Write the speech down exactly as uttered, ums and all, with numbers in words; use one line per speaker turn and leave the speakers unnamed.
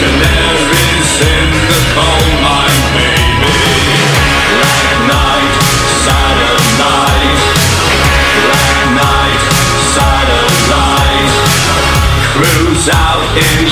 Canaries in the coal mine, baby. Black night, satellite. Black night, satellite. Cruise out in